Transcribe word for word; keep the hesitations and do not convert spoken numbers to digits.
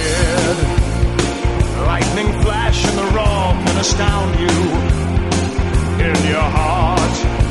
head. Lightning flash and the raw can astound you. In your heart